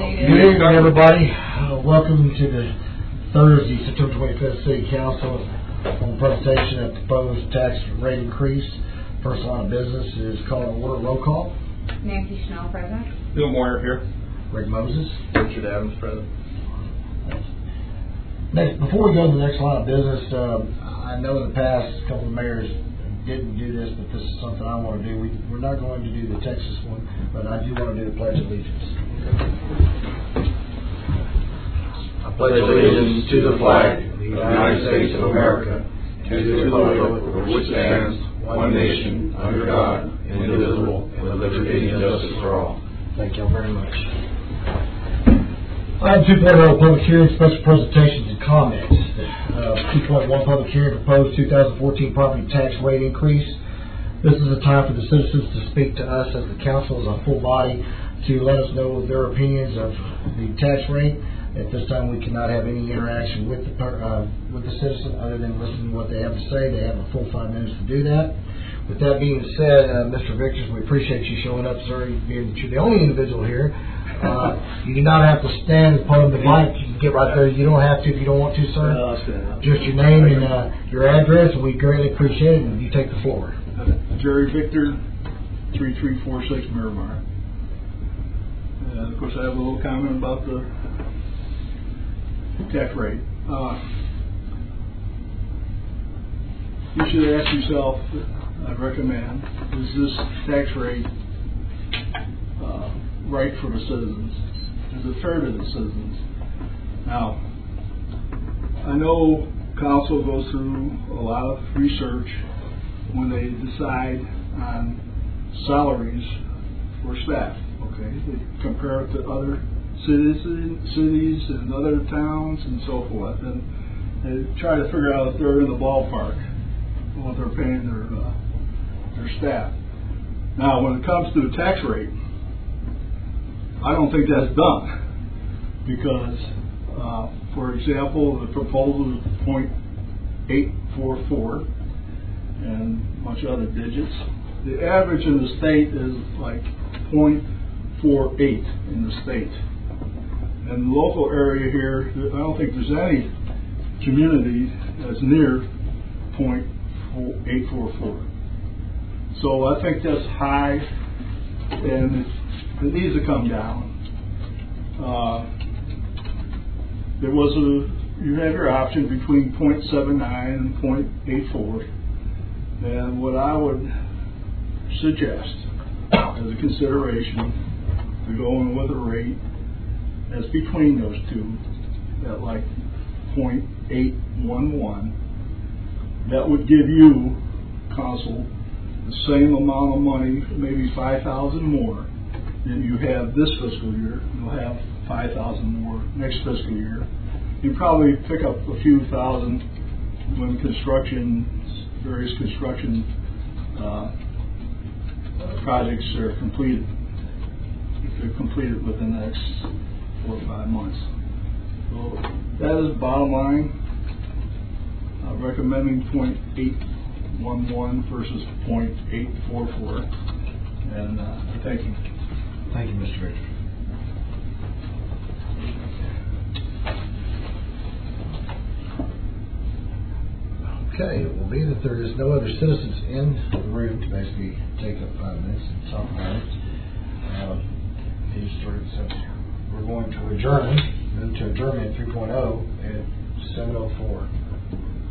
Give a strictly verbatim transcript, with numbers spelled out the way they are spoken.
Good evening, everybody. Uh, welcome to the Thursday, September twenty-fifth City Council on the presentation of proposed tax rate increase. First line of business is called to order. Roll call. Nancy Schnell, President. Bill Moyer here. Rick Moses. Richard Adams, President. Next, before we go to the next line of business, uh, I know in the past a couple of mayors didn't do this, but this is something I want to do. We, we're not going to do the Texas one, but I do want to do the Pledge of Allegiance. I pledge allegiance to the flag of the United States of America, and to the republic for which stands one nation, under God, indivisible, with liberty and justice for all. Thank you all very much. Item two point oh, public hearing, special presentations and comments. Uh, two point one, public hearing, proposed two thousand fourteen property tax rate increase. This is a time for the citizens to speak to us as the council as a full body to let us know their opinions of the tax rate. At this time, we cannot have any interaction with the uh, with the citizen other than listening to what they have to say. They have a full five minutes to do that. With that being said, uh, Mister Victors, we appreciate you showing up, sir. Being that you're the only individual here. Uh, you do not have to stand in front of the mic. You can get right there. You don't have to if you don't want to, sir. No, I'll stand. Just your name and uh, your address, and we greatly appreciate it. And you take the floor. Jerry Victor, three three four six Miramar. And of course, I have a little comment about the tax rate. Uh, you should ask yourself, I recommend, is this tax rate uh, right for the citizens? Is it fair to the citizens? Now, I know council goes through a lot of research when they decide on salaries for staff. Okay, they compare it to other cities, cities and other towns and so forth, and they try to figure out if they're in the ballpark what they're paying their uh, their staff. Now, when it comes to the tax rate, I don't think that's done because, uh, for example, the proposal is point eight four four and a bunch of other digits. The average in the state is like point four eight in the state. And the local area here, I don't think there's any community that's near point eight four four. So I think that's high, and it, it needs to come down. Uh, there was a, you have your option between point seven nine and point eight four, and what I would suggest as a consideration to go in with a rate that's between those two, at like point eight one one. That would give you, council, the same amount of money, maybe five thousand more than you have this fiscal year. You'll have five thousand more next fiscal year. You probably pick up a few thousand when construction, various construction uh, projects are completed. If they're completed within the next four or five months. So that is the bottom line. Uh, recommending point eight one one versus point eight four four. And uh, thank you. Thank you, Mister Victor. Okay, it will be that there is no other citizens in the room to basically take up five minutes and talk about it. Uh, these three, so we're going to adjourn, move to adjournment three point oh at seven oh four.